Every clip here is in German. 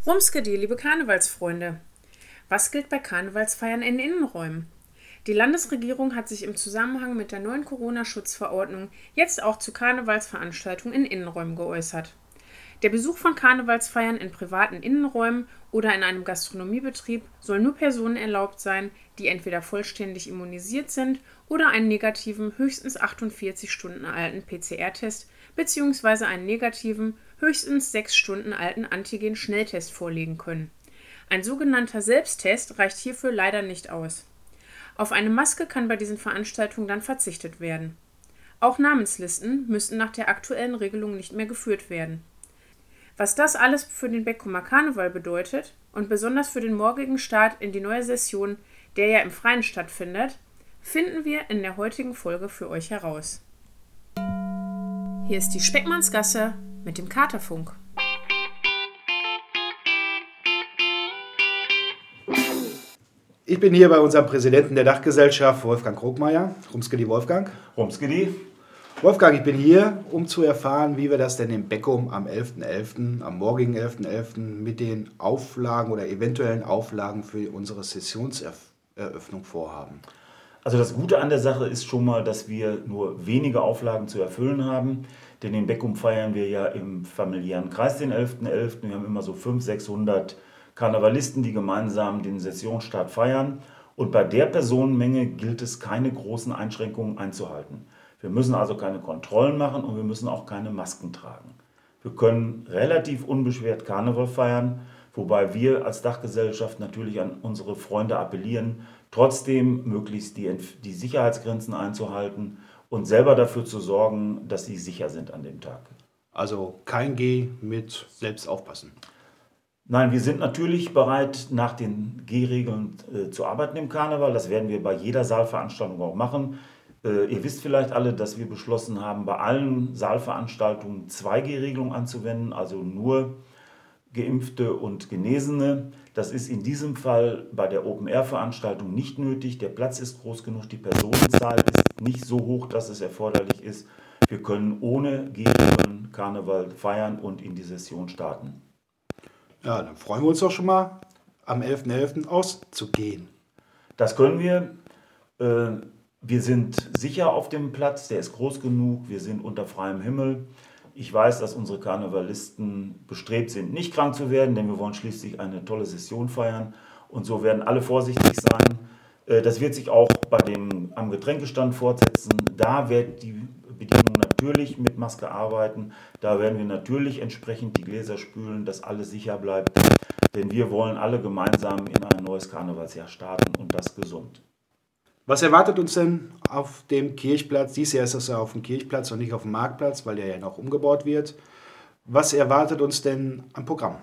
Rumskedi, liebe Karnevalsfreunde. Was gilt bei Karnevalsfeiern in Innenräumen? Die Landesregierung hat sich im Zusammenhang mit der neuen Corona-Schutzverordnung jetzt auch zu Karnevalsveranstaltungen in Innenräumen geäußert. Der Besuch von Karnevalsfeiern in privaten Innenräumen oder in einem Gastronomiebetrieb soll nur Personen erlaubt sein, die entweder vollständig immunisiert sind oder einen negativen, höchstens 48 Stunden alten PCR-Test bzw. einen negativen, höchstens 6 Stunden alten Antigen-Schnelltest vorlegen können. Ein sogenannter Selbsttest reicht hierfür leider nicht aus. Auf eine Maske kann bei diesen Veranstaltungen dann verzichtet werden. Auch Namenslisten müssten nach der aktuellen Regelung nicht mehr geführt werden. Was das alles für den Beckumer Karneval bedeutet und besonders für den morgigen Start in die neue Session, der ja im Freien stattfindet, finden wir in der heutigen Folge für euch heraus. Hier ist die Speckmannsgasse mit dem Katerfunk. Ich bin hier bei unserem Präsidenten der Dachgesellschaft, Wolfgang Krogmeier. Rumskedi Wolfgang. Rumskedi. Wolfgang, ich bin hier, um zu erfahren, wie wir das denn in Beckum am 11.11., am morgigen 11.11. mit den Auflagen oder eventuellen Auflagen für unsere Sessionseröffnung vorhaben. Also das Gute an der Sache ist schon mal, dass wir nur wenige Auflagen zu erfüllen haben. Denn in Beckum feiern wir ja im familiären Kreis den 11.11. Wir haben immer so 500, 600 Karnevalisten, die gemeinsam den Sessionsstart feiern. Und bei der Personenmenge gilt es, keine großen Einschränkungen einzuhalten. Wir müssen also keine Kontrollen machen und wir müssen auch keine Masken tragen. Wir können relativ unbeschwert Karneval feiern, wobei wir als Dachgesellschaft natürlich an unsere Freunde appellieren, trotzdem möglichst die Sicherheitsgrenzen einzuhalten und selber dafür zu sorgen, dass sie sicher sind an dem Tag. Also kein Geh mit selbst aufpassen. Nein, wir sind natürlich bereit, nach den Gehregeln zu arbeiten im Karneval. Das werden wir bei jeder Saalveranstaltung auch machen. Ihr wisst vielleicht alle, dass wir beschlossen haben, bei allen Saalveranstaltungen 2G-Regelung anzuwenden, also nur Geimpfte und Genesene. Das ist in diesem Fall bei der Open-Air-Veranstaltung nicht nötig. Der Platz ist groß genug, die Personenzahl ist nicht so hoch, dass es erforderlich ist. Wir können ohne G-Regeln Karneval feiern und in die Session starten. Ja, dann freuen wir uns doch schon mal, am 11.11. auszugehen. Das können wir. Wir sind sicher auf dem Platz, der ist groß genug, wir sind unter freiem Himmel. Ich weiß, dass unsere Karnevalisten bestrebt sind, nicht krank zu werden, denn wir wollen schließlich eine tolle Session feiern. Und so werden alle vorsichtig sein. Das wird sich auch am Getränkestand fortsetzen. Da wird die Bedienung natürlich mit Maske arbeiten. Da werden wir natürlich entsprechend die Gläser spülen, dass alles sicher bleibt. Denn wir wollen alle gemeinsam in ein neues Karnevalsjahr starten und das gesund. Was erwartet uns denn auf dem Kirchplatz? Dieses Jahr ist das ja auf dem Kirchplatz und nicht auf dem Marktplatz, weil der ja noch umgebaut wird. Was erwartet uns denn am Programm?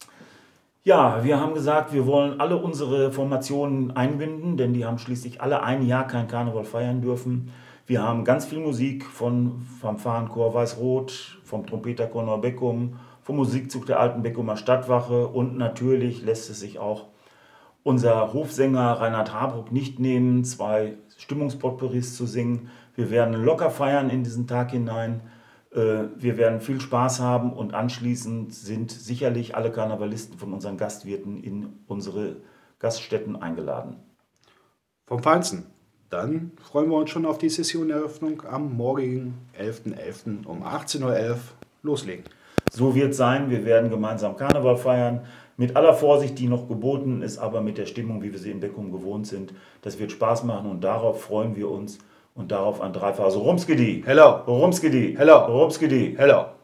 Ja, wir haben gesagt, wir wollen alle unsere Formationen einbinden, denn die haben schließlich alle ein Jahr kein Karneval feiern dürfen. Wir haben ganz viel Musik vom Fanfarenchor Weiß-Rot, vom Trompeterchor Neubeckum, vom Musikzug der alten Beckumer Stadtwache und natürlich lässt es sich auch unser Hofsänger Reinhard Habruck nicht nehmen, 2 Stimmungspotpourris zu singen. Wir werden locker feiern in diesen Tag hinein. Wir werden viel Spaß haben und anschließend sind sicherlich alle Karnevalisten von unseren Gastwirten in unsere Gaststätten eingeladen. Vom Feinsten. Dann freuen wir uns schon auf die Sessioneröffnung am morgigen 11.11. um 18.11 Uhr loslegen. So wird es sein, wir werden gemeinsam Karneval feiern. Mit aller Vorsicht, die noch geboten ist, aber mit der Stimmung, wie wir sie in Beckum gewohnt sind. Das wird Spaß machen und darauf freuen wir uns und darauf ein Dreifach. Also Rumskedi. Hello. Rumskedi. Hello. Rumskedi. Hello.